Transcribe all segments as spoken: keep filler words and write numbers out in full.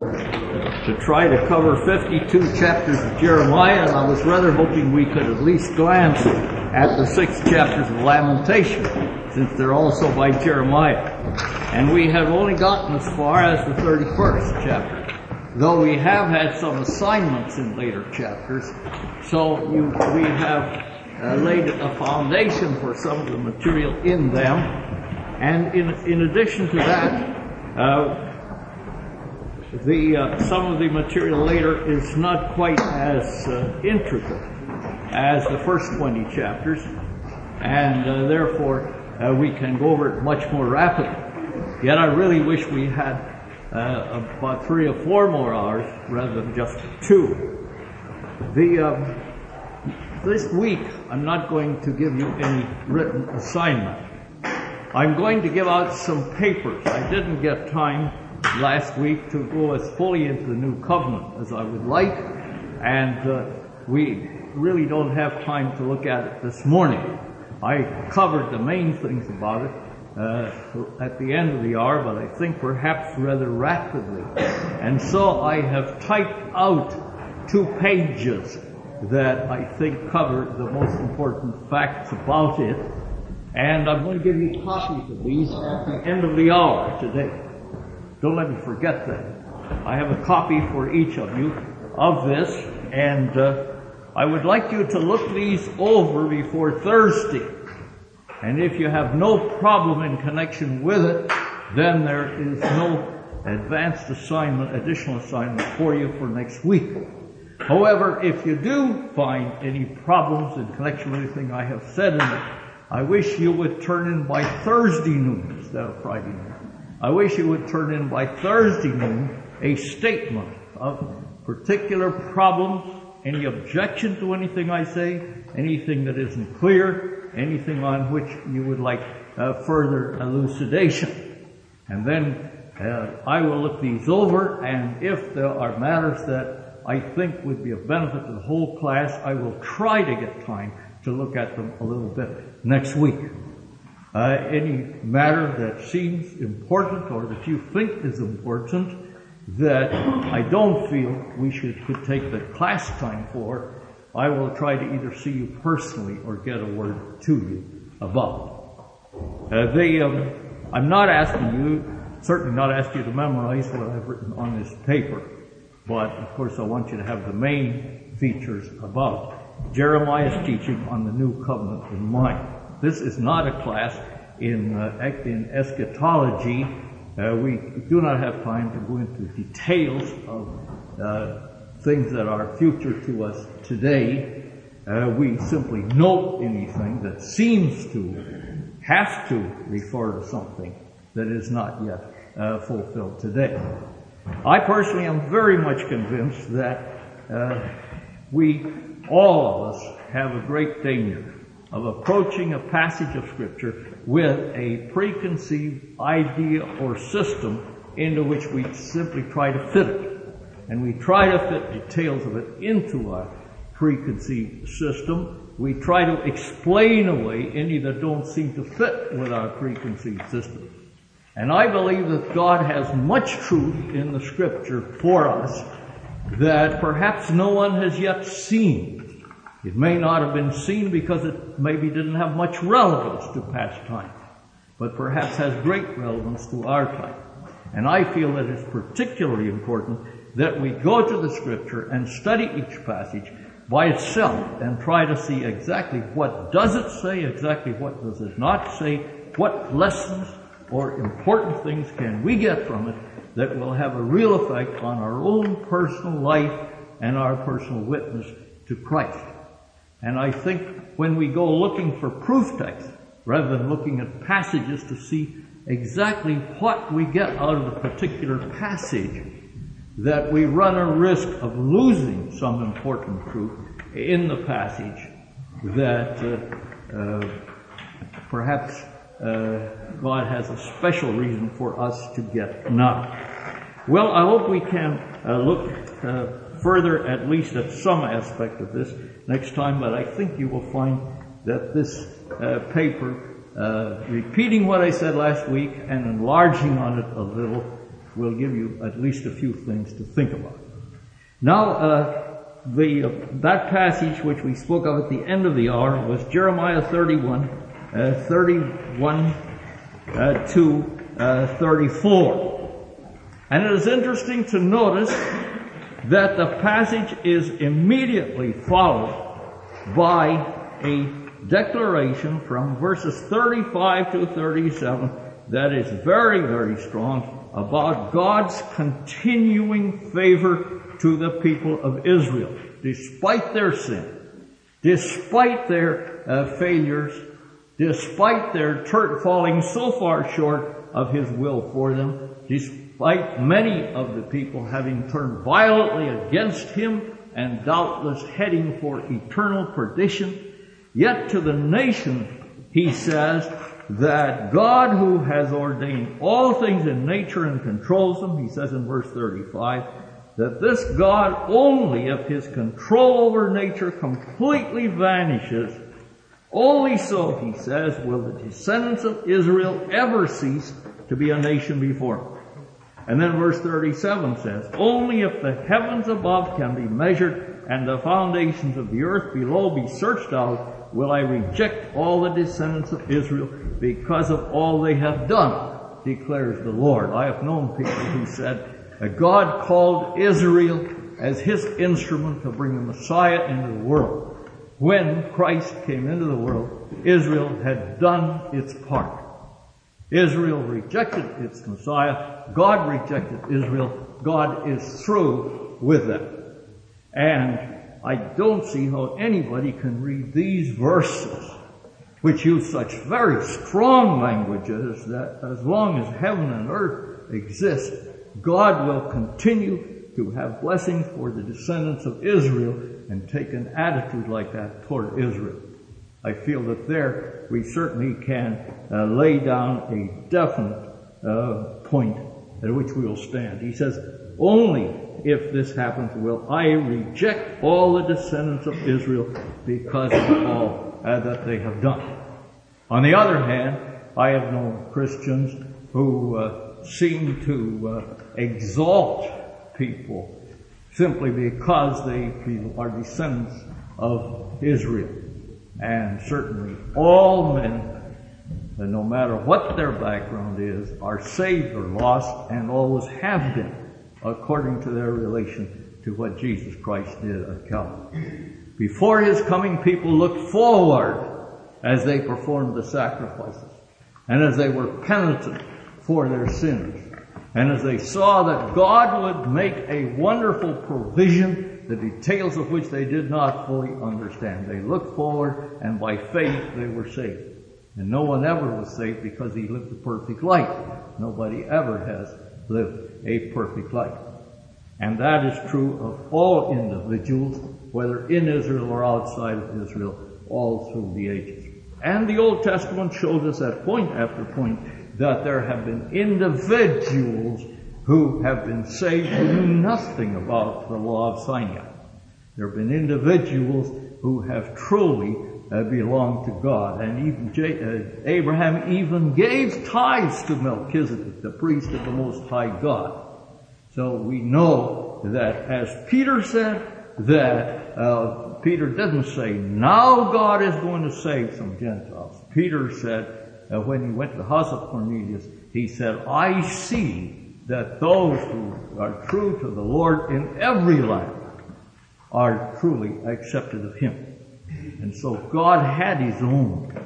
to try to cover fifty-two chapters of Jeremiah, and I was rather hoping we could at least glance at the six chapters of Lamentation, since they're also by Jeremiah. And we have only gotten as far as the thirty-first chapter, though we have had some assignments in later chapters, so you, we have uh, laid a foundation for some of the material in them. And in, in addition to that, uh, The, uh, some of the material later is not quite as uh, intricate as the first twenty chapters, and uh, therefore uh, we can go over it much more rapidly. Yet I really wish we had uh, about three or four more hours rather than just two. The um, this week I'm not going to give you any written assignment. I'm going to give out some papers. I didn't get time last week to go as fully into the New Covenant as I would like, and uh, we really don't have time to look at it this morning. I covered the main things about it uh, at the end of the hour, but I think perhaps rather rapidly. And so I have typed out two pages that I think cover the most important facts about it, and I'm going to give you copies of these at the end of the hour today. Don't let me forget that. I have a copy for each of you of this, and uh, I would like you to look these over before Thursday. And if you have no problem in connection with it, then there is no advanced assignment, additional assignment for you for next week. However, if you do find any problems in connection with anything I have said in it, I wish you would turn in by Thursday noon instead of Friday noon. I wish you would turn in by Thursday noon a statement of particular problems, any objection to anything I say, anything that isn't clear, anything on which you would like uh, further elucidation. And then uh, I will look these over, and if there are matters that I think would be of benefit to the whole class, I will try to get time to look at them a little bit next week. Uh, any matter that seems important or that you think is important that I don't feel we should could take the class time for, I will try to either see you personally or get a word to you about. Uh, they, um, I'm not asking you, certainly not asking you to memorize what I've written on this paper, but of course I want you to have the main features about Jeremiah's teaching on the New Covenant in mind. This is not a class in uh, in eschatology. Uh, we do not have time to go into details of uh, things that are future to us today. Uh, we simply note anything that seems to have to refer to something that is not yet uh, fulfilled today. I personally am very much convinced that uh, we, all of us, have a great danger of approaching a passage of Scripture with a preconceived idea or system into which we simply try to fit it. And we try to fit details of it into our preconceived system. We try to explain away any that don't seem to fit with our preconceived system. And I believe that God has much truth in the Scripture for us that perhaps no one has yet seen. It may not have been seen because it maybe didn't have much relevance to past time, but perhaps has great relevance to our time. And I feel that it's particularly important that we go to the Scripture and study each passage by itself and try to see exactly what does it say, exactly what does it not say, what lessons or important things can we get from it that will have a real effect on our own personal life and our personal witness to Christ. And I think when we go looking for proof texts, rather than looking at passages to see exactly what we get out of a particular passage, that we run a risk of losing some important truth in the passage that uh, uh, perhaps uh, God has a special reason for us to get now. Well, I hope we can uh, look uh, further at least at some aspect of this next time, but I think you will find that this uh, paper, uh, repeating what I said last week and enlarging on it a little, will give you at least a few things to think about. Now, uh, the uh, that passage which we spoke of at the end of the hour was Jeremiah thirty-one, uh, thirty-one uh, to uh, thirty-four. And it is interesting to notice that the passage is immediately followed by a declaration from verses thirty-five to thirty-seven that is very, very strong about God's continuing favor to the people of Israel, despite their sin, despite their uh, failures, despite their tur- falling so far short of His will for them, despite many of the people having turned violently against Him and doubtless heading for eternal perdition. Yet to the nation, He says that God, who has ordained all things in nature and controls them, He says in verse thirty-five, that this God only, if His control over nature completely vanishes, only so, He says, will the descendants of Israel ever cease to be a nation before Him. And then verse thirty-seven says, only if the heavens above can be measured and the foundations of the earth below be searched out, will I reject all the descendants of Israel because of all they have done, declares the Lord. I have known people who said that God called Israel as His instrument to bring the Messiah into the world. When Christ came into the world, Israel had done its part. Israel rejected its Messiah. God rejected Israel. God is through with them. And I don't see how anybody can read these verses, which use such very strong languages that as long as heaven and earth exist, God will continue to have blessings for the descendants of Israel and take an attitude like that toward Israel. I feel that there we certainly can uh, lay down a definite uh, point at which we will stand. He says, only if this happens will I reject all the descendants of Israel because of all uh, that they have done. On the other hand, I have known Christians who uh, seem to uh, exalt people simply because they are descendants of Israel. And certainly all men, no matter what their background is, are saved or lost and always have been according to their relation to what Jesus Christ did at Calvary. Before His coming, people looked forward as they performed the sacrifices and as they were penitent for their sins. And as they saw that God would make a wonderful provision, the details of which they did not fully understand. They looked forward, and by faith they were saved. And no one ever was saved because he lived a perfect life. Nobody ever has lived a perfect life. And that is true of all individuals, whether in Israel or outside of Israel, all through the ages. And the Old Testament shows us at point after point that there have been individuals who have been saved who knew nothing about the law of Sinai. There have been individuals who have truly uh, belonged to God. And even J- uh, Abraham even gave tithes to Melchizedek, the priest of the Most High God. So we know that, as Peter said, that uh, Peter didn't say, now God is going to save some Gentiles. Peter said, uh, when he went to the house of Cornelius, he said, I see that those who are true to the Lord in every land are truly accepted of Him. And so God had His own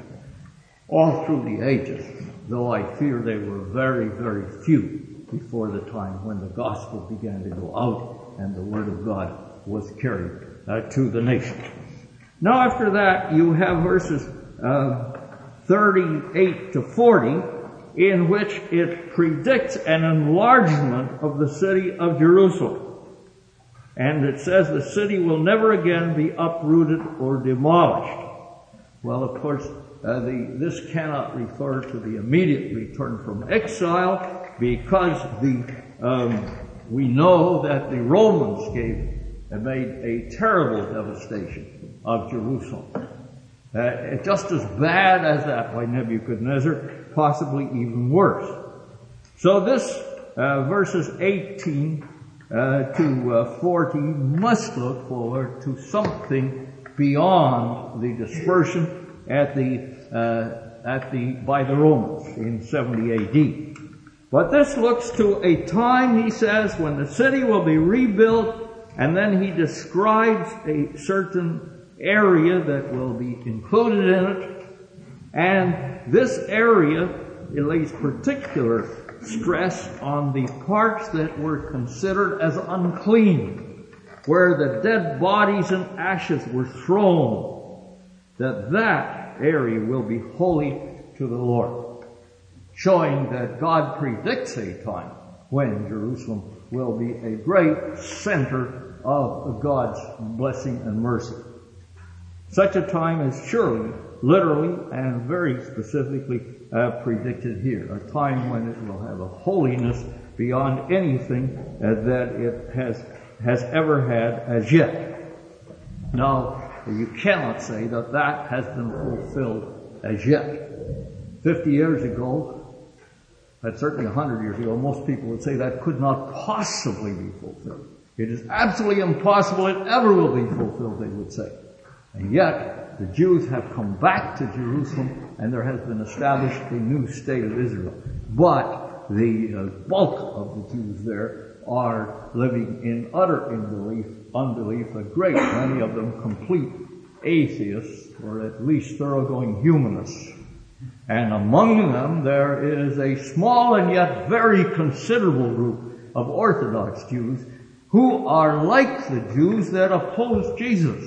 all through the ages, though I fear they were very, very few before the time when the gospel began to go out and the word of God was carried uh, to the nation. Now after that, you have verses uh, thirty-eight to forty, in which it predicts an enlargement of the city of Jerusalem. And it says the city will never again be uprooted or demolished. Well, of course, uh, the, this cannot refer to the immediate return from exile, because the um, we know that the Romans gave uh, made a terrible devastation of Jerusalem. Uh, just as bad as that by Nebuchadnezzar, possibly even worse. So this uh, verses eighteen uh, to uh, forty must look forward to something beyond the dispersion at the uh, at the by the Romans in seventy A D. But this looks to a time, he says, when the city will be rebuilt, and then he describes a certain area that will be included in it. And this area, it lays particular stress on the parts that were considered as unclean, where the dead bodies and ashes were thrown, that that area will be holy to the Lord, showing that God predicts a time when Jerusalem will be a great center of God's blessing and mercy. Such a time is surely, literally, and very specifically uh, predicted here, a time when it will have a holiness beyond anything uh, that it has has ever had as yet. Now, you cannot say that that has been fulfilled as yet. Fifty years ago, that's certainly a hundred years ago, most people would say that could not possibly be fulfilled. It is absolutely impossible it ever will be fulfilled, they would say. And yet, the Jews have come back to Jerusalem, and there has been established a new state of Israel. But the uh, bulk of the Jews there are living in utter unbelief, unbelief, a great many of them complete atheists, or at least thoroughgoing humanists. And among them there is a small and yet very considerable group of Orthodox Jews who are like the Jews that oppose Jesus,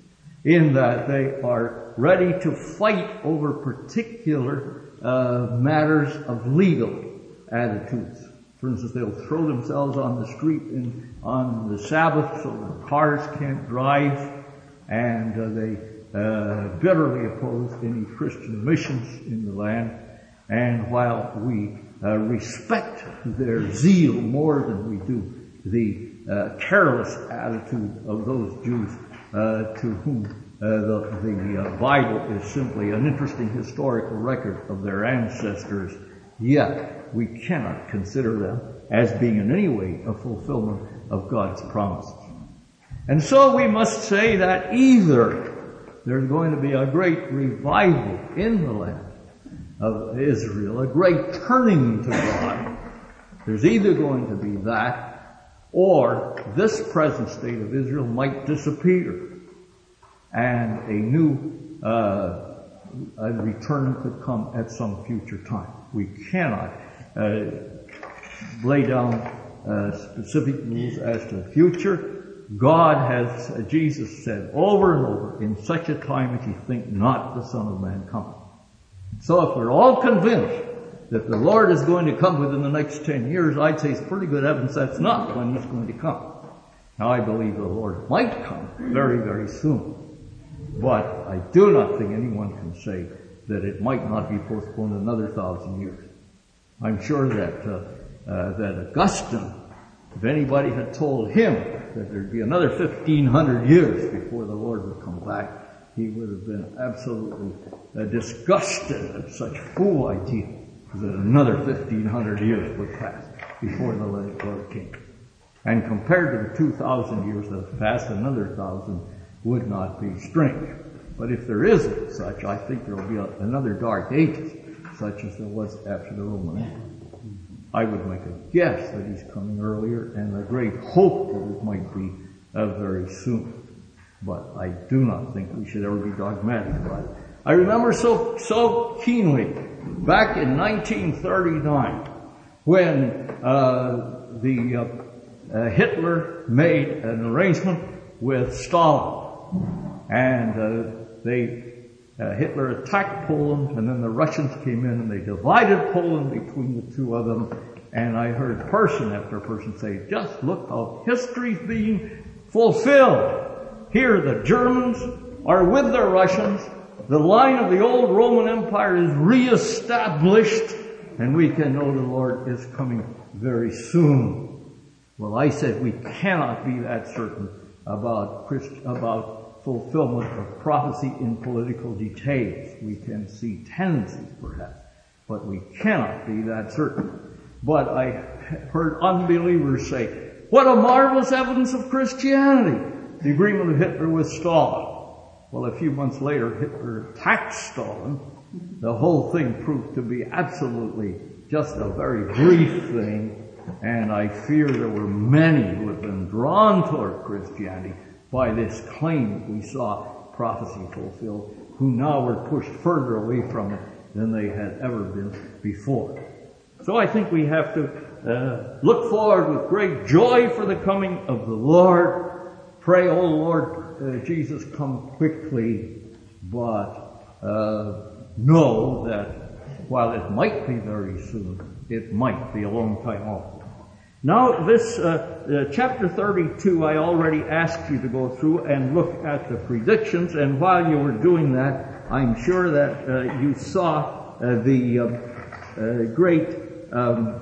in that they are ready to fight over particular uh, matters of legal attitudes. For instance, they'll throw themselves on the street in, on the Sabbath so the cars can't drive, and uh, they uh, bitterly oppose any Christian missions in the land. And while we uh, respect their zeal more than we do the uh, careless attitude of those Jews uh, to whom uh, the, the uh, Bible is simply an interesting historical record of their ancestors, yet we cannot consider them as being in any way a fulfillment of God's promises. And so we must say that either there's going to be a great revival in the land of Israel, a great turning to God. There's either going to be that, or this present state of Israel might disappear, and a new uh, a return could come at some future time. We cannot uh, lay down uh, specific rules as to the future. God has, uh, Jesus said over and over, in such a time as you think not the Son of Man cometh. So if we're all convinced that the Lord is going to come within the next ten years, I'd say it's pretty good evidence that's not when He's going to come. Now I believe the Lord might come very, very soon. But I do not think anyone can say that it might not be postponed another thousand years. I'm sure that uh, uh, that Augustine, if anybody had told him that there'd be another fifteen hundred years before the Lord would come back, he would have been absolutely uh, disgusted at such fool idea that another fifteen hundred years would pass before the Lord came. And compared to the two thousand years that have passed, another thousand would not be strange. But if there isn't such, I think there will be a, another dark ages, such as there was after the Roman Empire. I would make a guess that he's coming earlier, and a great hope that it might be uh, very soon. But I do not think we should ever be dogmatic about it. I remember so so keenly back in nineteen thirty-nine when uh, the uh, uh, Hitler made an arrangement with Stalin. And uh, they uh, Hitler attacked Poland, and then the Russians came in and they divided Poland between the two of them. And I heard person after person say, just look how history's being fulfilled. Here the Germans are with the Russians. The line of the old Roman Empire is reestablished, and we can know the Lord is coming very soon. Well, I said we cannot be that certain about Christ, about fulfillment of prophecy in political details. We can see tendencies, perhaps, but we cannot be that certain. But I heard unbelievers say, what a marvelous evidence of Christianity, the agreement of Hitler with Stalin. Well, a few months later, Hitler attacked Stalin. The whole thing proved to be absolutely just a very brief thing, and I fear there were many who had been drawn toward Christianity by this claim that we saw prophecy fulfilled, who now were pushed further away from it than they had ever been before. So I think we have to uh, look forward with great joy for the coming of the Lord. Pray, oh Lord uh, Jesus, come quickly, but uh, know that while it might be very soon, it might be a long time off. Now, this uh, uh, chapter thirty-two, I already asked you to go through and look at the predictions, and while you were doing that, I'm sure that uh, you saw uh, the uh, uh, great um,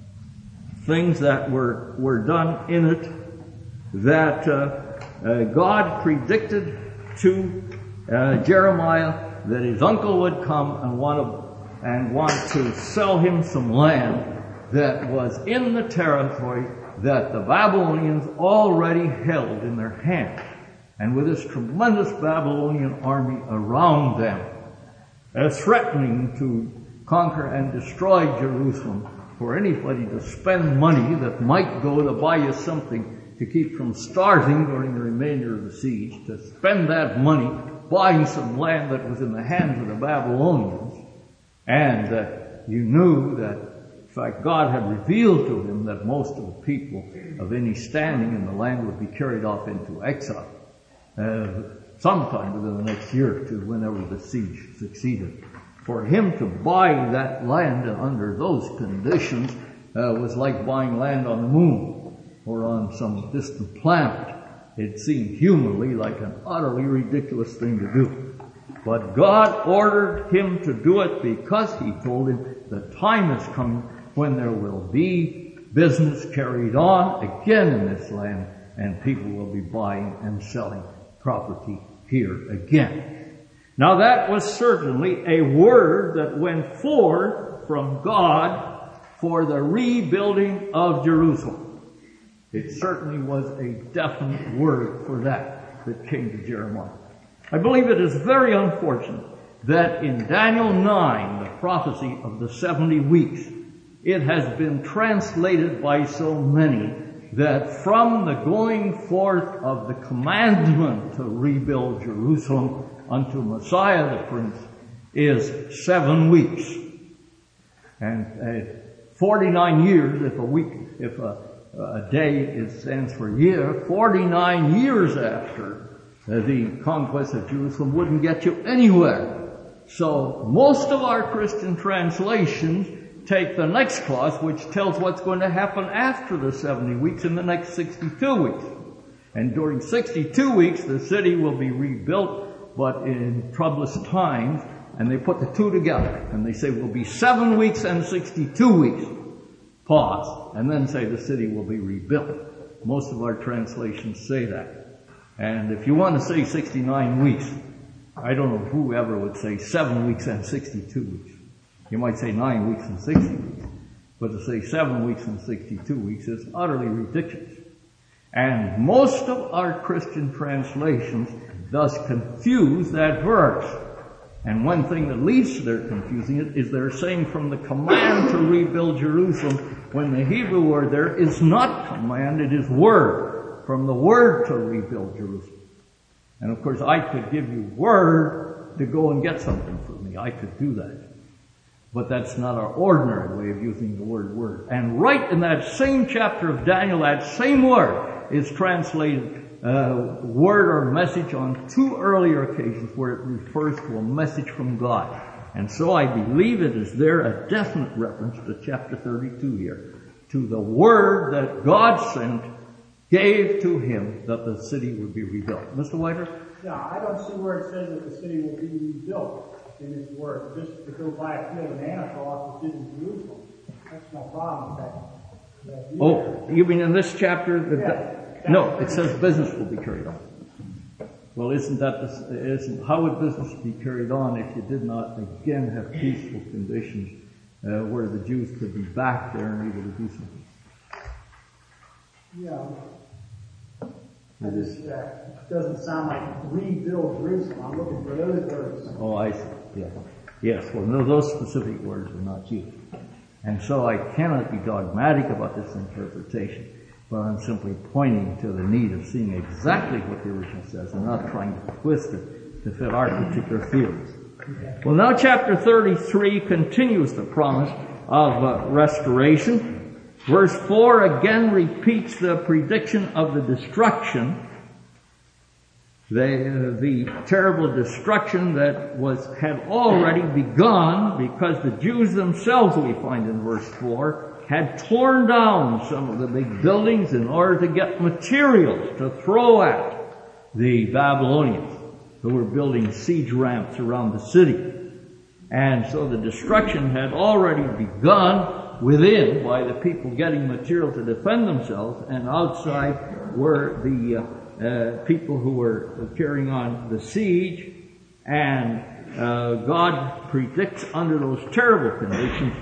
things that were were done in it, that uh, uh, God predicted to uh, Jeremiah that his uncle would come and want to, and want to sell him some land that was in the territory that the Babylonians already held in their hand. And with this tremendous Babylonian army around them, uh, threatening to conquer and destroy Jerusalem, for anybody to spend money that might go to buy you something to keep from starving during the remainder of the siege, to spend that money buying some land that was in the hands of the Babylonians, and uh, you knew that in fact, God had revealed to him that most of the people of any standing in the land would be carried off into exile uh, sometime within the next year or two, whenever the siege succeeded. For him to buy that land under those conditions uh, was like buying land on the moon or on some distant planet. It seemed humanly like an utterly ridiculous thing to do. But God ordered him to do it because he told him the time is coming when there will be business carried on again in this land, and people will be buying and selling property here again. Now that was certainly a word that went forth from God for the rebuilding of Jerusalem. It certainly was a definite word for that that came to Jeremiah. I believe it is very unfortunate that in Daniel nine, the prophecy of the seventy weeks, it has been translated by so many that from the going forth of the commandment to rebuild Jerusalem unto Messiah the Prince is seven weeks. And uh, forty-nine years, if a week, if a, a day is, stands for a year, forty-nine years after uh, the conquest of Jerusalem wouldn't get you anywhere. So most of our Christian translations take the next clause, which tells what's going to happen after the seventy weeks in the next sixty-two weeks. And during sixty-two weeks, the city will be rebuilt, but in troublous times, and they put the two together, and they say will be seven weeks and sixty-two weeks. Pause, and then say the city will be rebuilt. Most of our translations say that. And if you want to say sixty-nine weeks, I don't know whoever would say seven weeks and sixty-two weeks. You might say nine weeks and sixty weeks. But to say seven weeks and sixty-two weeks is utterly ridiculous. And most of our Christian translations thus confuse that verse. And one thing that leads to their confusing it is they're saying from the command to rebuild Jerusalem, when the Hebrew word there is not command, it is word. From the word to rebuild Jerusalem. And of course I could give you word to go and get something from me. I could do that. But that's not our ordinary way of using the word word. And right in that same chapter of Daniel, that same word is translated uh, word or message on two earlier occasions where it refers to a message from God. And so I believe it is there a definite reference to chapter thirty-two here, to the word that God sent, gave to him that the city would be rebuilt. Mister Whiter? Yeah, I don't see where it says that the city will be rebuilt in his word. Just to go buy a field in Anathoth, which is in Jerusalem. That's no problem with that. that oh, you mean in this chapter? Yeah, the, no, it says business will be carried on. Well, isn't that, the, isn't, how would business be carried on if you did not again have peaceful conditions uh, where the Jews could be back there and able to do something. Yeah. It just uh, doesn't sound like rebuild Jerusalem. I'm looking for those words. Oh, I see. Yeah. Yes. Well, no, those specific words are not used. And so I cannot be dogmatic about this interpretation, but I'm simply pointing to the need of seeing exactly what the original says and not trying to twist it to fit our particular feelings. Well, now chapter thirty-three continues the promise of uh, restoration. Verse four again repeats the prediction of the destruction, the, uh, the terrible destruction that was had already begun, because the Jews themselves, we find in verse four, had torn down some of the big buildings in order to get materials to throw at the Babylonians who were building siege ramps around the city. And so the destruction had already begun within by the people getting material to defend themselves, and outside were the uh, uh, people who were carrying on the siege. And uh, God predicts under those terrible conditions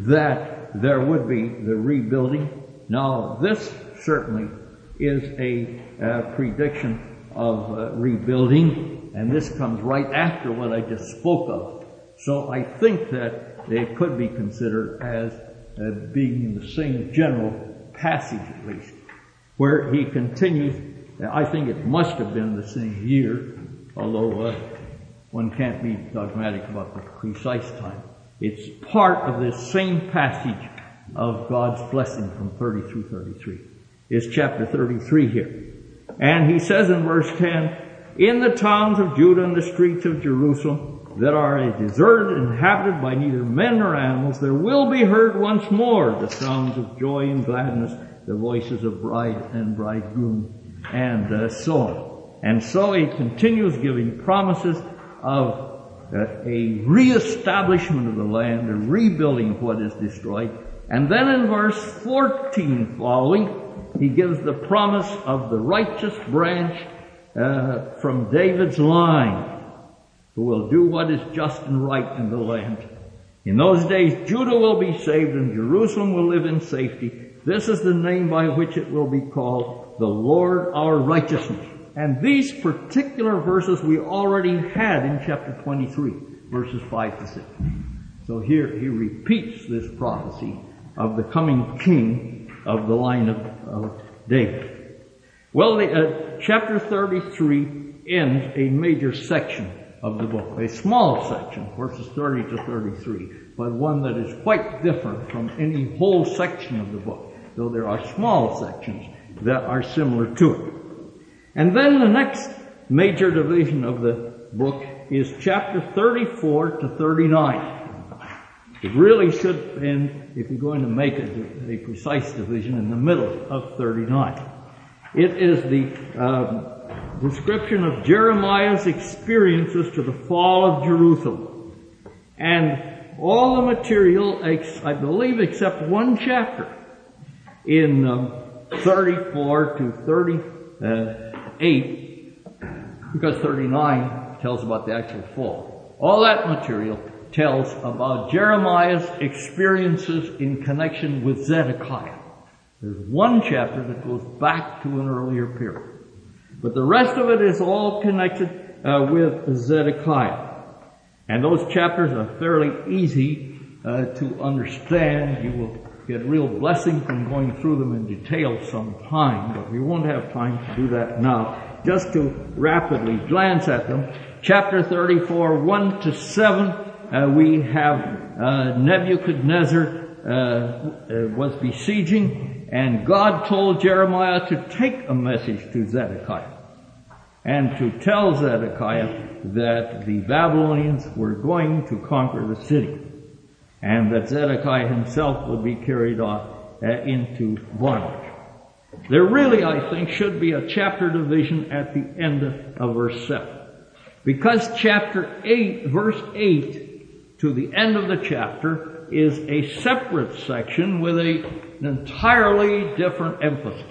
that there would be the rebuilding. Now, this certainly is a uh, prediction of uh, rebuilding, and this comes right after what I just spoke of. So I think that it could be considered as uh, being in the same general passage, at least, where he continues. I think it must have been the same year, although uh, one can't be dogmatic about the precise time. It's part of this same passage of God's blessing from thirty through thirty-three. It's chapter thirty-three here. And he says in verse ten, "In the towns of Judah and the streets of Jerusalem that are a deserted, inhabited by neither men nor animals, there will be heard once more the sounds of joy and gladness, the voices of bride and bridegroom," and uh, so on. And so he continues giving promises of uh, a reestablishment of the land, a rebuilding of what is destroyed. And then in verse fourteen following, he gives the promise of the righteous branch uh, from David's line, who will do what is just and right in the land. In those days, Judah will be saved and Jerusalem will live in safety. This is the name by which it will be called, the Lord our righteousness. And these particular verses we already had in chapter twenty-three, verses five to six. So here he repeats this prophecy of the coming king of the line of, of David. Well, the, uh, chapter thirty-three ends a major section of the book, a small section, verses thirty to thirty-three, but one that is quite different from any whole section of the book, though there are small sections that are similar to it. And then the next major division of the book is chapter thirty-four to thirty-nine. It really should end, if you're going to make a, a precise division, in the middle of thirty-nine. It is the um, description of Jeremiah's experiences to the fall of Jerusalem. And all the material, I believe except one chapter, in um, thirty-four to thirty-eight, because thirty-nine tells about the actual fall. All that material tells about Jeremiah's experiences in connection with Zedekiah. There's one chapter that goes back to an earlier period. But the rest of it is all connected uh, with Zedekiah. And those chapters are fairly easy uh, to understand. You will get real blessing from going through them in detail sometime, but we won't have time to do that now. Just to rapidly glance at them. Chapter thirty-four, one to seven, uh, we have uh, Nebuchadnezzar uh, uh, was besieging, and God told Jeremiah to take a message to Zedekiah and to tell Zedekiah that the Babylonians were going to conquer the city, and that Zedekiah himself would be carried off uh, into bondage. There really, I think, should be a chapter division at the end of verse seven. Because chapter eight, verse eight, to the end of the chapter, is a separate section with a, an entirely different emphasis.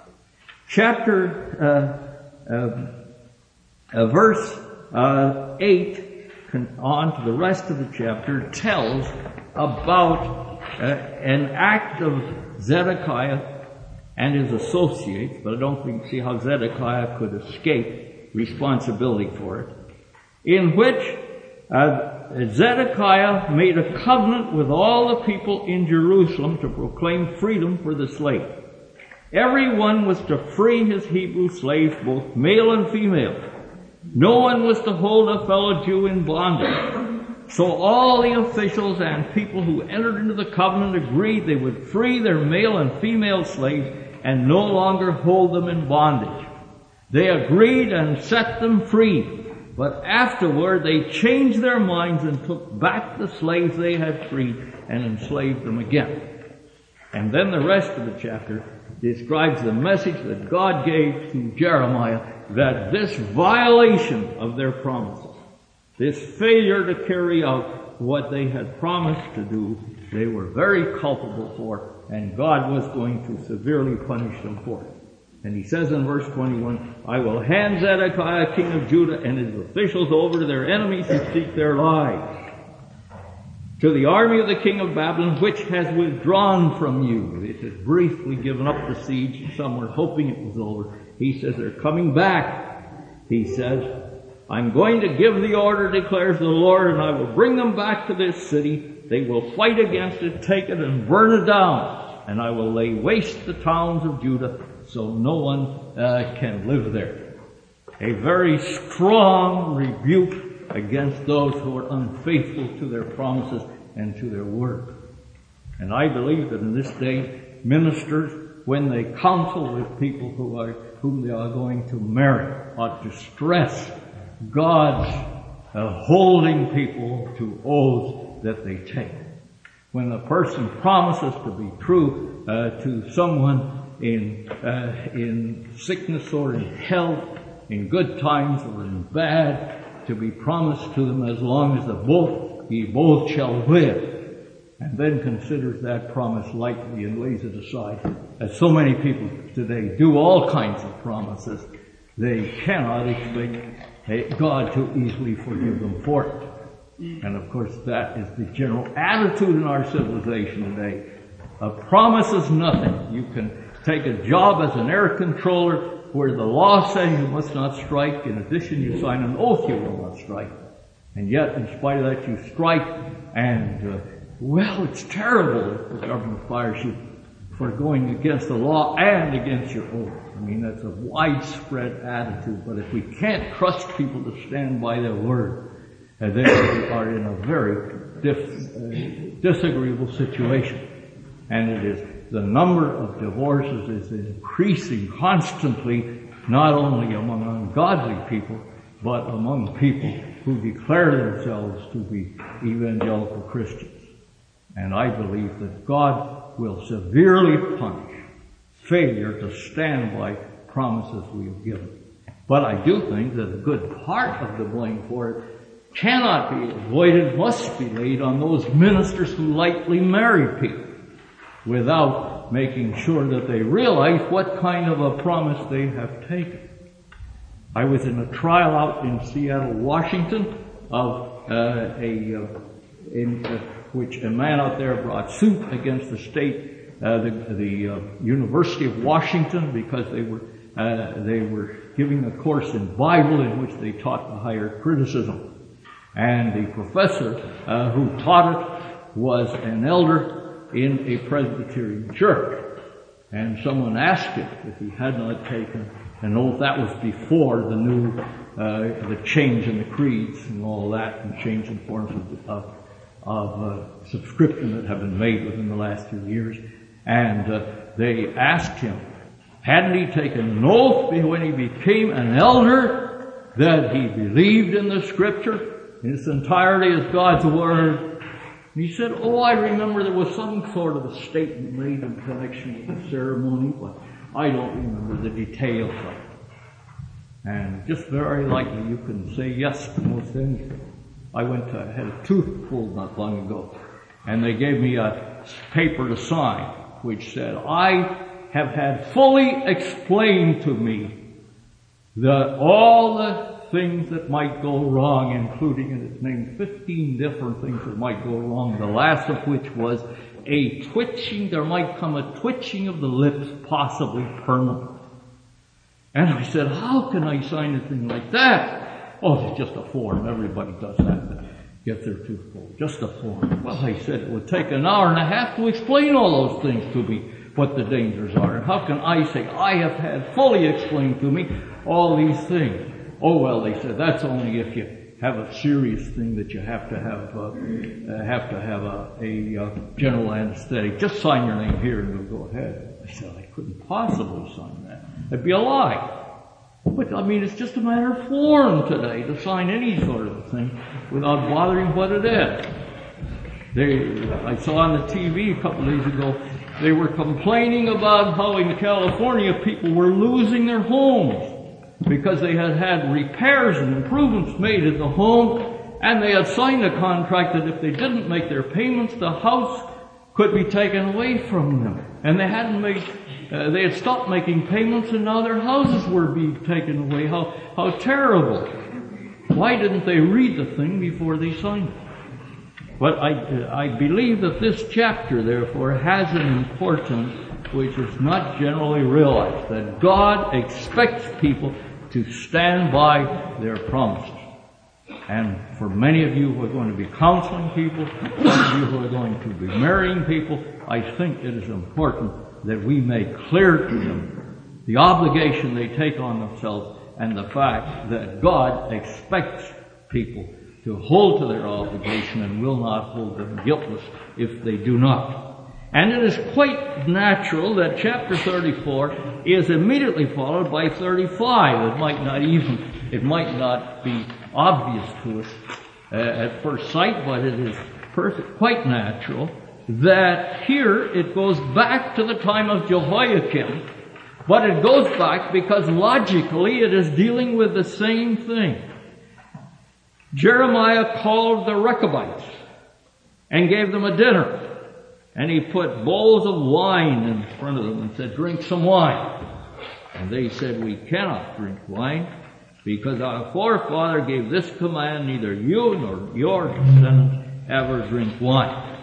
Chapter, uh, uh, uh verse uh, eight, on to the rest of the chapter, tells about uh, an act of Zedekiah and his associates, but I don't think, see how Zedekiah could escape responsibility for it, in which uh, Zedekiah made a covenant with all the people in Jerusalem to proclaim freedom for the slave. Everyone was to free his Hebrew slaves, both male and female. No one was to hold a fellow Jew in bondage. So all the officials and people who entered into the covenant agreed they would free their male and female slaves and no longer hold them in bondage. They agreed and set them free, but afterward they changed their minds and took back the slaves they had freed and enslaved them again. And then the rest of the chapter describes the message that God gave to Jeremiah, that this violation of their promises, this failure to carry out what they had promised to do, they were very culpable for, and God was going to severely punish them for it. And he says in verse twenty-one, I will hand Zedekiah, king of Judah, and his officials over to their enemies who seek their lives, to the army of the king of Babylon, which has withdrawn from you. It has briefly given up the siege. Some were hoping it was over. He says they're coming back. He says, I'm going to give the order, declares the Lord, and I will bring them back to this city. They will fight against it, take it, and burn it down. And I will lay waste the towns of Judah, so no one uh, can live there. A very strong rebuke against those who are unfaithful to their promises and to their word. And I believe that in this day, ministers, when they counsel with people who are, whom they are going to marry, ought to stress God's uh, holding people to oaths that they take. When a person promises to be true uh, to someone in uh, in sickness or in health, in good times or in bad, to be promised to them as long as the both ye both shall live, and then considers that promise lightly and lays it aside. As so many people today do all kinds of promises, they cannot expect God to easily forgive them for it. And of course that is the general attitude in our civilization today. A promise is nothing. You can take a job as an air controller where the law says you must not strike. In addition, you sign an oath you will not strike. And yet, in spite of that, you strike, and, uh, well, it's terrible if the government fires you for going against the law and against your oath. I mean, that's a widespread attitude, but if we can't trust people to stand by their word, uh, then we are in a very dif- uh, disagreeable situation. And it is, the number of divorces is increasing constantly, not only among ungodly people, but among people who declare themselves to be evangelical Christians. And I believe that God will severely punish failure to stand by promises we have given. But I do think that a good part of the blame for it cannot be avoided, must be laid on those ministers who lightly marry people without making sure that they realize what kind of a promise they have taken. I was in a trial out in Seattle, Washington, of uh, a, uh, in uh, which a man out there brought suit against the state, uh, the, the uh, University of Washington, because they were uh, they were giving a course in Bible in which they taught the higher criticism, and the professor uh, who taught it was an elder in a Presbyterian church. And someone asked him if he had not taken an oath. That was before the new, uh, the change in the creeds and all that, and change in forms of, of, of uh, subscription that have been made within the last few years. And uh, they asked him, hadn't he taken an oath when he became an elder that he believed in the Scripture in its entirety as God's Word? And he said, oh, I remember there was some sort of a statement made in connection with the ceremony, but I don't remember the details of it. And just very likely you can say yes to most anything. I went to, I had a tooth pulled not long ago, and they gave me a paper to sign, which said, I have had fully explained to me the, all the things that might go wrong, including, and it named fifteen different things that might go wrong, the last of which was a twitching, there might come a twitching of the lips, possibly permanent. And I said, how can I sign a thing like that? Oh, it's just a form. Everybody does that. Get their tooth pulled. Just a form. Well, I said it would take an hour and a half to explain all those things to me, what the dangers are. And how can I say, I have had fully explained to me all these things? Oh, well, they said, that's only if you have a serious thing that you have to have, uh, uh, have to have a, a uh, general anesthetic. Just sign your name here and we'll go ahead. I said, I couldn't possibly sign that. That'd be a lie. But, I mean, it's just a matter of form today to sign any sort of thing without bothering what it is. They, I saw on the T V a couple of days ago, they were complaining about how in California people were losing their homes because they had had repairs and improvements made in the home, and they had signed a contract that if they didn't make their payments, the house could be taken away from them. And they hadn't made, uh, they had stopped making payments, and now their houses were being taken away. How, how terrible. Why didn't they read the thing before they signed it? But I, I believe that this chapter, therefore, has an importance which is not generally realized, that God expects people to stand by their promises. And for many of you who are going to be counseling people, some of you who are going to be marrying people, I think it is important that we make clear to them the obligation they take on themselves and the fact that God expects people to hold to their obligation and will not hold them guiltless if they do not. And it is quite natural that chapter thirty-four is immediately followed by thirty-five. It might not even, it might not be obvious to us uh, at first sight, but it is perfect, quite natural that here it goes back to the time of Jehoiakim, but it goes back because logically it is dealing with the same thing. Jeremiah called the Rechabites and gave them a dinner. And he put bowls of wine in front of them and said, drink some wine. And they said, we cannot drink wine because our forefather gave this command, neither you nor your descendants ever drink wine.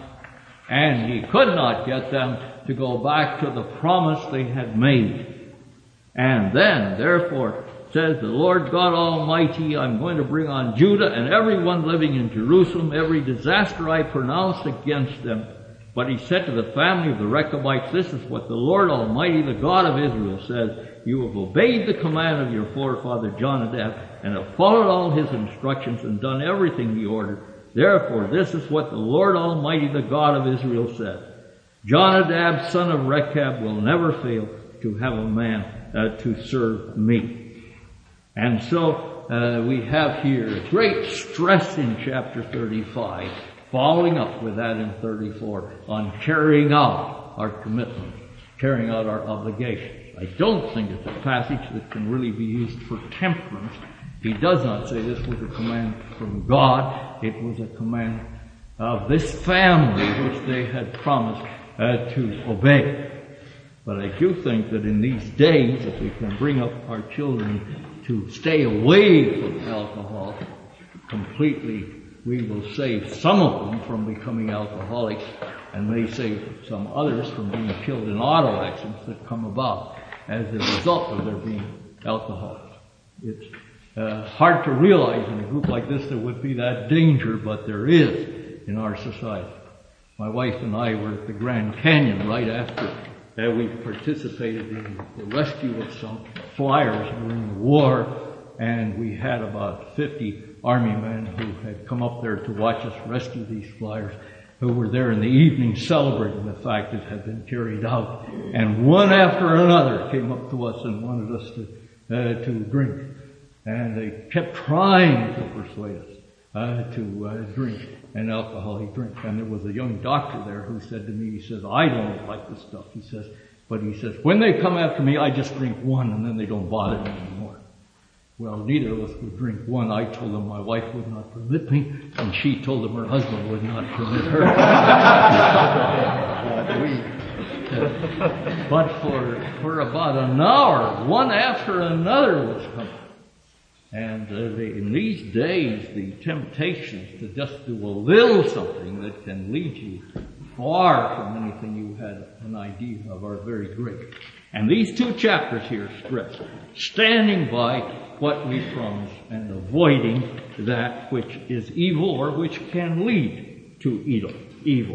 And he could not get them to go back to the promise they had made. And then, therefore, says the Lord God Almighty, I'm going to bring on Judah and everyone living in Jerusalem every disaster I pronounced against them. But he said to the family of the Rechabites, this is what the Lord Almighty, the God of Israel, says. You have obeyed the command of your forefather Jonadab and have followed all his instructions and done everything he ordered. Therefore, this is what the Lord Almighty, the God of Israel, says. Jonadab, son of Rechab, will never fail to have a man uh, to serve me. And so uh, we have here great stress in chapter thirty-five, following up with that in thirty-four, on carrying out our commitment, carrying out our obligations. I don't think it's a passage that can really be used for temperance. He does not say this was a command from God. It was a command of this family which they had promised uh, to obey. But I do think that in these days, if we can bring up our children to stay away from alcohol completely, we will save some of them from becoming alcoholics and may save some others from being killed in auto accidents that come about as a result of their being alcoholics. It's uh, hard to realize in a group like this there would be that danger, but there is in our society. My wife and I were at the Grand Canyon right after uh, we participated in the rescue of some flyers during the war, and we had about fifty Army men who had come up there to watch us rescue these flyers, who were there in the evening celebrating the fact it had been carried out. And one after another came up to us and wanted us to uh, to drink. And they kept trying to persuade us uh, to uh, drink an alcoholic drink. And there was a young doctor there who said to me, he says, I don't like this stuff. He says, but he says, when they come after me, I just drink one and then they don't bother me anymore. Well, neither of us would drink one. I told them my wife would not permit me, and she told them her husband would not permit her. but, we, uh, but for, for about an hour, one after another was coming. And uh, they, in these days, the temptations to just do a little something that can lead you far from anything you had an idea of are very great. And these two chapters here stress standing by what we promise and avoiding that which is evil or which can lead to evil.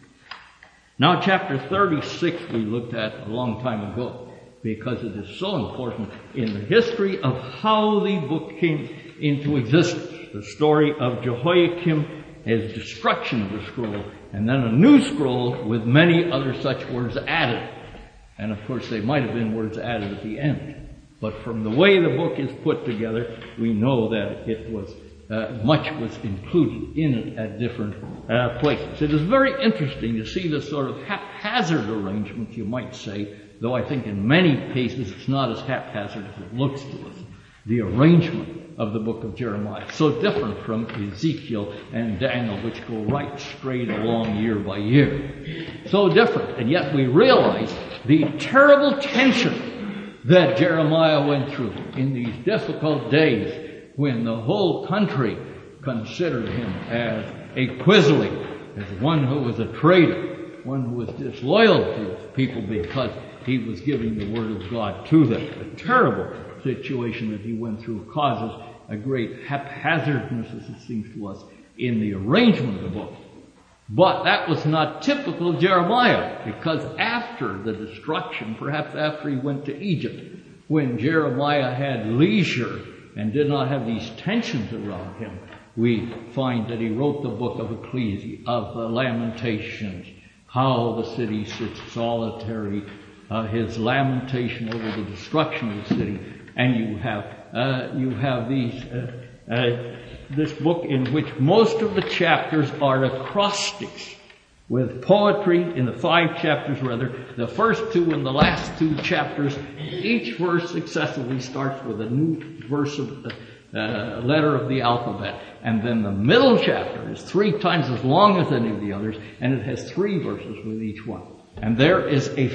Now, chapter thirty-six we looked at a long time ago because it is so important in the history of how the book came into existence. The story of Jehoiakim, his destruction of the scroll, and then a new scroll with many other such words added. And of course they might have been words added at the end. But from the way the book is put together, we know that it was uh, much was included in it at different uh, places. It is very interesting to see this sort of haphazard arrangement, you might say, though I think in many cases it's not as haphazard as it looks to us. The arrangement of the book of Jeremiah, so different from Ezekiel and Daniel, which go right straight along year by year. So different, and yet we realize the terrible tension that Jeremiah went through in these difficult days when the whole country considered him as a quisling, as one who was a traitor, one who was disloyal to his people because he was giving the word of God to them. A terrible situation that he went through causes a great haphazardness, as it seems to us, in the arrangement of the book. But that was not typical of Jeremiah, because after the destruction, perhaps after he went to Egypt, when Jeremiah had leisure and did not have these tensions around him, we find that he wrote the book of Ecclesi, of the Lamentations, how the city sits solitary, uh, his lamentation over the destruction of the city. And you have uh, you have these uh, uh, this book in which most of the chapters are acrostics, with poetry in the five chapters rather. The first two and the last two chapters, each verse successively starts with a new verse of the uh, letter of the alphabet, and then the middle chapter is three times as long as any of the others, and it has three verses with each one. And there is a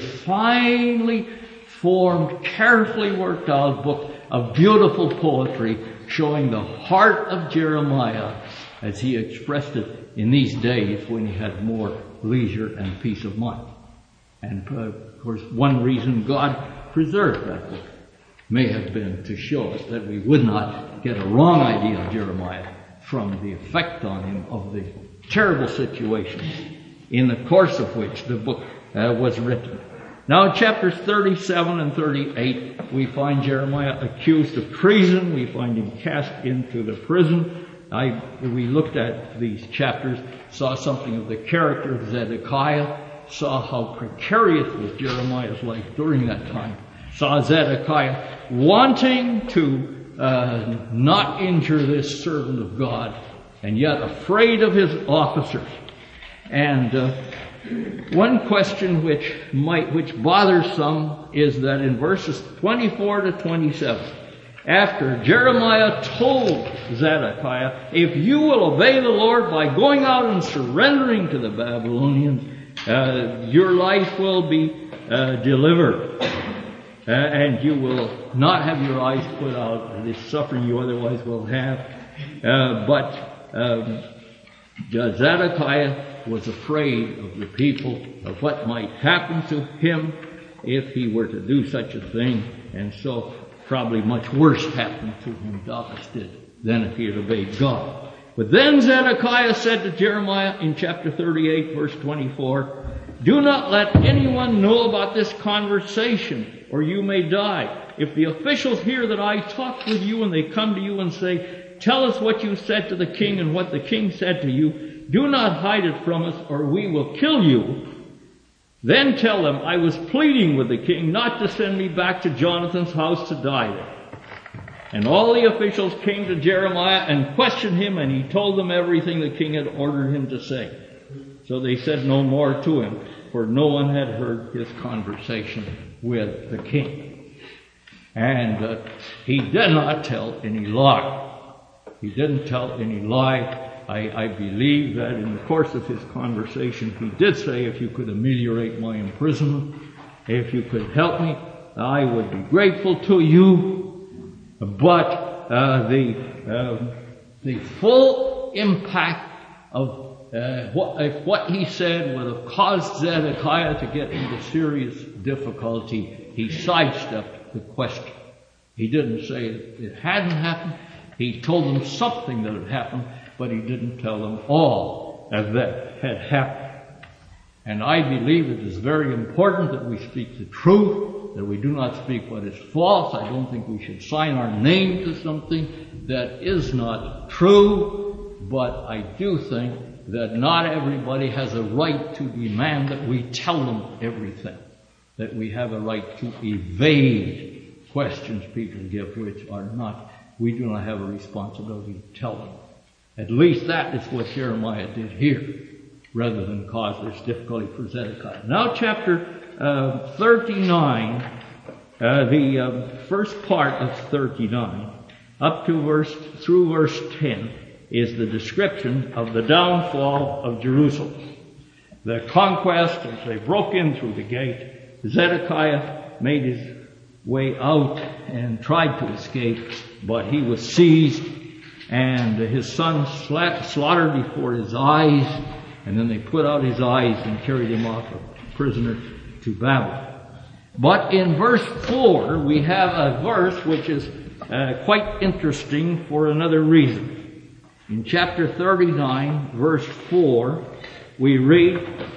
finely formed, carefully worked out book of beautiful poetry showing the heart of Jeremiah as he expressed it in these days when he had more leisure and peace of mind. And uh, of course, one reason God preserved that book may have been to show us that we would not get a wrong idea of Jeremiah from the effect on him of the terrible situations in the course of which the book uh, was written. Now in chapters thirty-seven and thirty-eight, we find Jeremiah accused of treason. We find him cast into the prison. I, we looked at these chapters, saw something of the character of Zedekiah, saw how precarious was Jeremiah's life during that time, saw Zedekiah wanting to uh, not injure this servant of God, and yet afraid of his officers. And uh, one question which might, which bothers some is that in verses twenty-four to twenty-seven, after Jeremiah told Zedekiah, if you will obey the Lord by going out and surrendering to the Babylonians, uh, your life will be uh, delivered, uh, and you will not have your eyes put out of this suffering you otherwise will have. Uh, but um, Zedekiah was afraid of the people, of what might happen to him if he were to do such a thing, and so probably much worse happened to him, doubtless did, than if he had obeyed God. But then Zedekiah said to Jeremiah in chapter thirty-eight, verse twenty-four, do not let anyone know about this conversation, or you may die. If the officials hear that I talked with you and they come to you and say, tell us what you said to the king and what the king said to you, do not hide it from us, or we will kill you. Then tell them, I was pleading with the king not to send me back to Jonathan's house to die there. And all the officials came to Jeremiah and questioned him, and he told them everything the king had ordered him to say. So they said no more to him, for no one had heard his conversation with the king. And uh, he did not tell any lie. He didn't tell any lie. I, I believe that in the course of his conversation, he did say, if you could ameliorate my imprisonment, if you could help me, I would be grateful to you. But uh, the uh, the full impact of uh, what, if what he said would have caused Zedekiah to get into serious difficulty, he sidestepped the question. He didn't say it hadn't happened. He told them something that had happened, but he didn't tell them all of that had happened. And I believe it is very important that we speak the truth, that we do not speak what is false. I don't think we should sign our name to something that is not true, but I do think that not everybody has a right to demand that we tell them everything, that we have a right to evade questions people give which are not, we do not have a responsibility to tell them. At least that is what Jeremiah did here, rather than cause this difficulty for Zedekiah. Now chapter uh, thirty-nine, uh, the uh, first part of thirty-nine, up to verse, through verse ten, is the description of the downfall of Jerusalem. The conquest, as they broke in through the gate, Zedekiah made his way out and tried to escape, but he was seized, and his sons slaughtered before his eyes, and then they put out his eyes and carried him off a prisoner to Babylon. But in verse four, we have a verse which is uh, quite interesting for another reason. In chapter thirty-nine, verse four, we read,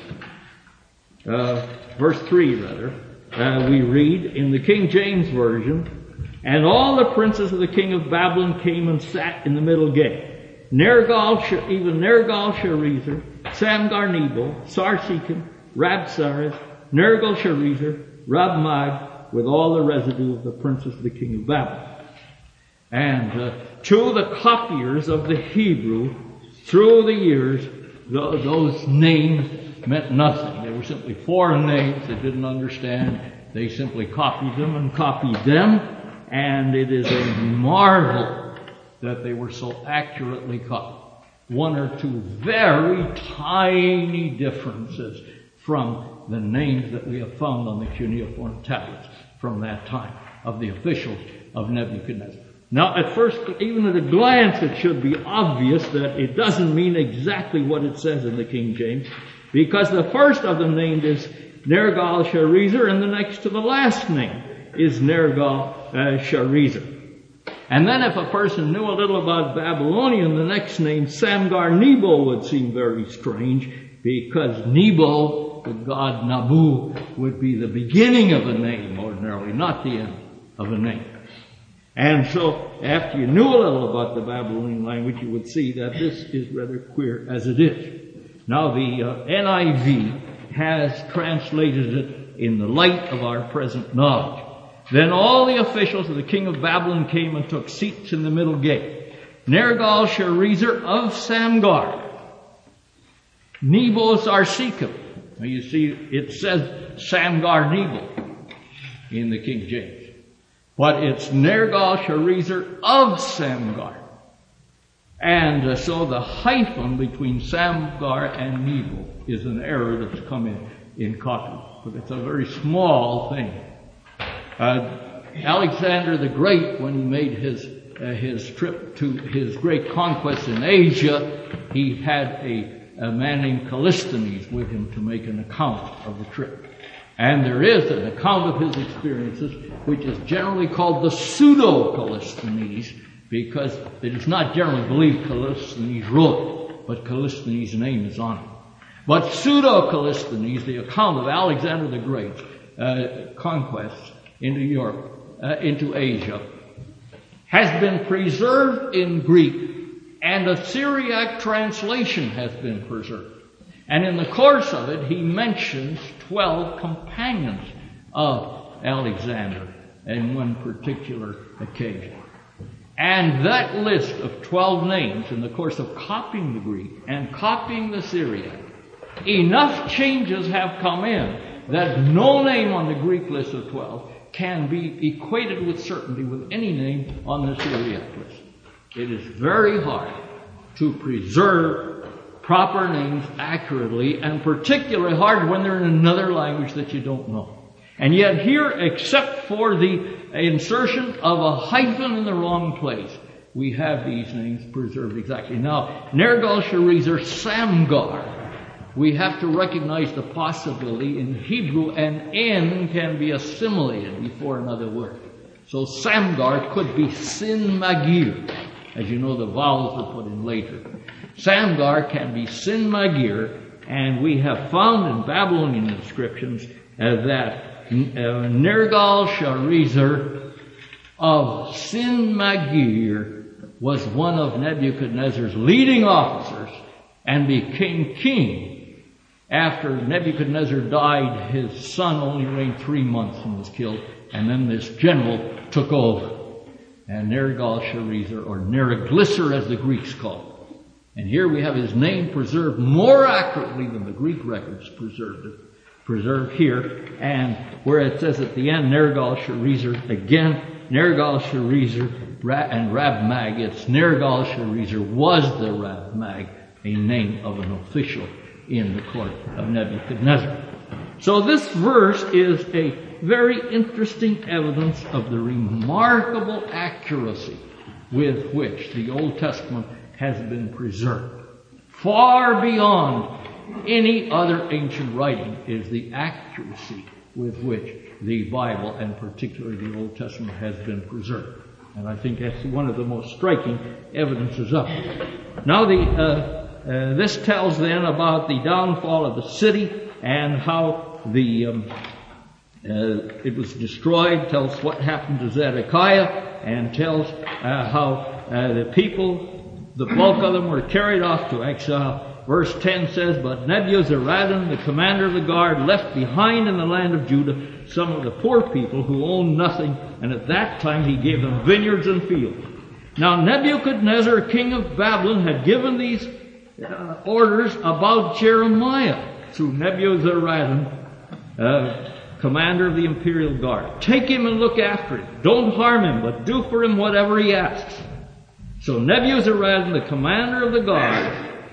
uh, verse three rather, uh, we read in the King James Version, and all the princes of the king of Babylon came and sat in the middle gate. Nergal, even Nergal-Sharezer, Samgar-Nebo, Sarsekim, Rabsaris, Nergal-Sharezer, Rabmag, with all the residue of the princes of the king of Babylon. And uh, to the copiers of the Hebrew, through the years, th- those names meant nothing. They were simply foreign names they didn't understand. They simply copied them and copied them, and it is a marvel that they were so accurately copied. One or two very tiny differences from the names that we have found on the cuneiform tablets from that time of the officials of Nebuchadnezzar. Now, at first, even at a glance, it should be obvious that it doesn't mean exactly what it says in the King James, because the first of them named is Nergal-Sharezer, and the next to the last name is Nergal-Sharezer. And then if a person knew a little about Babylonian, the next name, Samgar-Nebo, would seem very strange, because Nebo, the god Nabu, would be the beginning of a name ordinarily, not the end of a name. And so, after you knew a little about the Babylonian language, you would see that this is rather queer as it is. Now, the uh, N I V has translated it in the light of our present knowledge. Then all the officials of the king of Babylon came and took seats in the middle gate. Nergal-Sharezer of Samgar, Nebo-Sarsekim. Now you see, it says Samgar-Nebo in the King James. But it's Nergal-Sharezer of Samgar. And uh, so the hyphen between Samgar and Nebo is an error that's come in, in copy. But it's a very small thing. Uh, Alexander the Great, when he made his uh, his trip to his great conquest in Asia, he had a, a man named Callisthenes with him to make an account of the trip. And there is an account of his experiences, which is generally called the Pseudo-Callisthenes, because it is not generally believed Callisthenes wrote, but Callisthenes' name is on it. But Pseudo-Callisthenes, the account of Alexander the Great's uh, conquests into Europe, uh, into Asia, has been preserved in Greek, and a Syriac translation has been preserved. And in the course of it, he mentions twelve companions of Alexander in one particular occasion. And that list of twelve names, in the course of copying the Greek and copying the Syriac, enough changes have come in that no name on the Greek list of twelve can be equated with certainty with any name on the Syriac list. It is very hard to preserve proper names accurately, and particularly hard when they're in another language that you don't know. And yet here, except for the insertion of a hyphen in the wrong place, we have these names preserved exactly. Now, Nergal-Sharezer Samgar, we have to recognize the possibility in Hebrew an N can be assimilated before another word. So Samgar could be Sin Magir. As you know, the vowels were put in later. Samgar can be Sin Magir, and we have found in Babylonian inscriptions uh, that uh, Nergal-Sharezer of Sin Magir was one of Nebuchadnezzar's leading officers and became king. After Nebuchadnezzar died, his son only reigned three months and was killed, and then this general took over. And Nergal-Sharezer, or Neriglisser as the Greeks call it. And here we have his name preserved more accurately than the Greek records preserved it. Preserved here, and where it says at the end, Nergal-Sharezer, again, Nergal-Sharezer and Rab-Mag, it's Nergal-Sharezer was the Rab-Mag, a name of an official in the court of Nebuchadnezzar. So this verse is a very interesting evidence of the remarkable accuracy with which the Old Testament has been preserved. Far beyond any other ancient writing is the accuracy with which the Bible, and particularly the Old Testament, has been preserved. And I think that's one of the most striking evidences of it. Now the, uh, uh, this tells then about the downfall of the city and how the, um, uh, it was destroyed, tells what happened to Zedekiah, and tells uh, how uh, the people, the bulk of them were carried off to exile. Verse ten says, "But Nebuzaradan, the commander of the guard, left behind in the land of Judah some of the poor people who owned nothing, and at that time he gave them vineyards and fields." Now Nebuchadnezzar, king of Babylon, had given these uh, orders about Jeremiah through Nebuzaradan, uh, commander of the imperial guard. "Take him and look after him. Don't harm him, but do for him whatever he asks." So Nebuzaradan, the commander of the guard,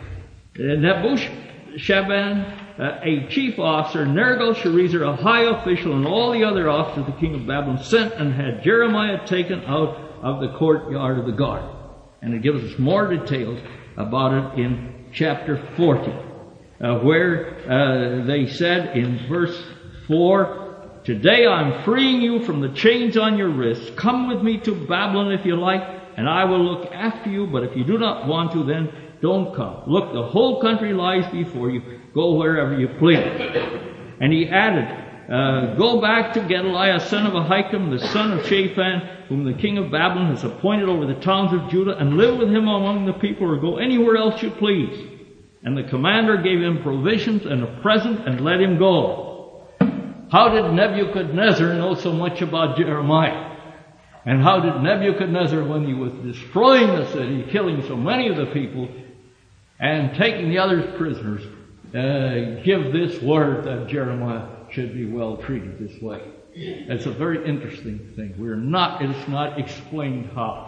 Nebuchadnezzar, uh, a chief officer, Nergal-Sharezer, a high official, and all the other officers of the king of Babylon sent and had Jeremiah taken out of the courtyard of the guard. And it gives us more details about it in chapter forty, uh, where uh, they said in verse four, "Today I'm freeing you from the chains on your wrists. Come with me to Babylon if you like, and I will look after you, but if you do not want to, then don't come. Look, the whole country lies before you. Go wherever you please." And he added, uh, "Go back to Gedaliah, son of Ahikam, the son of Shaphan, whom the king of Babylon has appointed over the towns of Judah, and live with him among the people, or go anywhere else you please." And the commander gave him provisions and a present and let him go. How did Nebuchadnezzar know so much about Jeremiah? And how did Nebuchadnezzar, when he was destroying the city, killing so many of the people, and taking the others prisoners, uh, give this word that Jeremiah should be well treated this way? It's a very interesting thing. We're not, it's not explained how.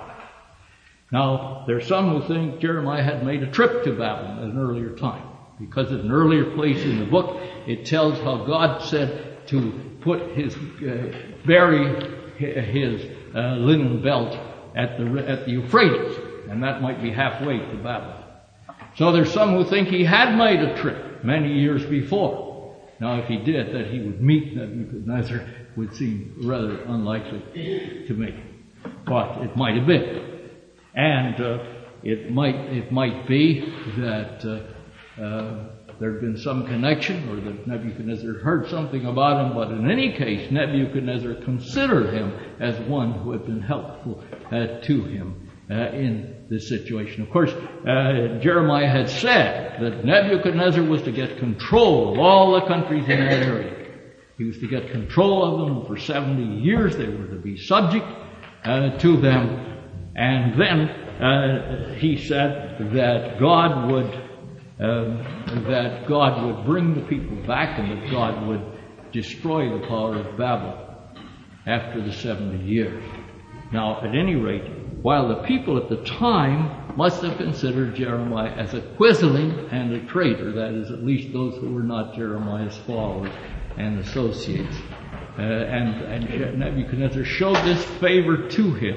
Now, there's some who think Jeremiah had made a trip to Babylon at an earlier time, because at an earlier place in the book, it tells how God said to put his, uh, bury his uh, linen belt at the, at the Euphrates, and that might be halfway to Babylon. So there's some who think he had made a trip many years before. Now, if he did, that he would meet Nebuchadnezzar would seem rather unlikely to me. But it might have been. And uh, it might it might be that uh, uh, there had been some connection, or that Nebuchadnezzar heard something about him, but in any case, Nebuchadnezzar considered him as one who had been helpful uh, to him uh, in this situation. Of course, uh, Jeremiah had said that Nebuchadnezzar was to get control of all the countries in that area. He was to get control of them. For seventy years they were to be subject uh, to them. And then uh, he said that God would uh, that God would bring the people back, and that God would destroy the power of Babylon after the seventy years. Now, at any rate, while the people at the time must have considered Jeremiah as a quizzling and a traitor, that is, at least those who were not Jeremiah's followers and associates, uh, and, and Nebuchadnezzar showed this favor to him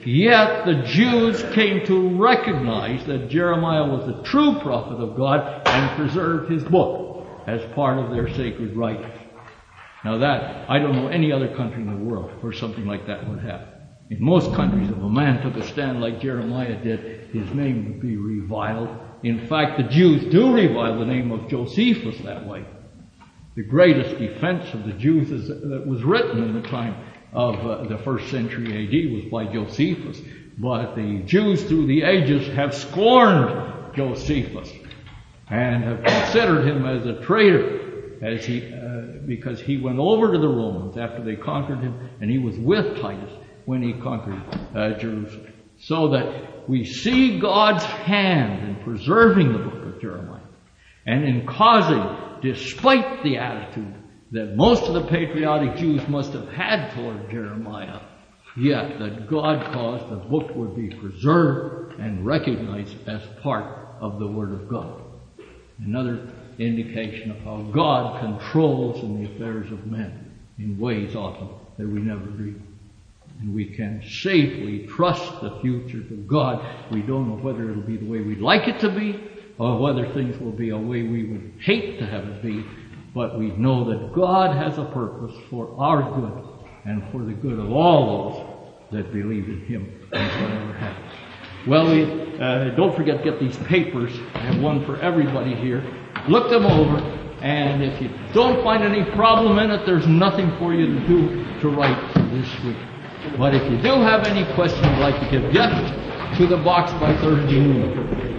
Yet the Jews came to recognize that Jeremiah was the true prophet of God and preserved his book as part of their sacred writings. Now that, I don't know any other country in the world where something like that would happen. In most countries, if a man took a stand like Jeremiah did, his name would be reviled. In fact, the Jews do revile the name of Josephus that way. The greatest defense of the Jews is, that was written in the time of uh, the first century A D was by Josephus. But the Jews through the ages have scorned Josephus and have considered him as a traitor, as he, uh, because he went over to the Romans after they conquered him, and he was with Titus when he conquered uh, Jerusalem. So that we see God's hand in preserving the book of Jeremiah and in causing, despite the attitude that most of the patriotic Jews must have had toward Jeremiah, yet that God caused the book would be preserved and recognized as part of the Word of God. Another indication of how God controls in the affairs of men in ways often that we never dream. And we can safely trust the future to God. We don't know whether it'll be the way we'd like it to be, or whether things will be a way we would hate to have it be. But we know that God has a purpose for our good and for the good of all those that believe in Him and whatever happens. Well, we, uh, don't forget to get these papers. I have one for everybody here. Look them over, and if you don't find any problem in it, there's nothing for you to do to write this week. But if you do have any questions you'd like to give, get to the box by Thursday noon.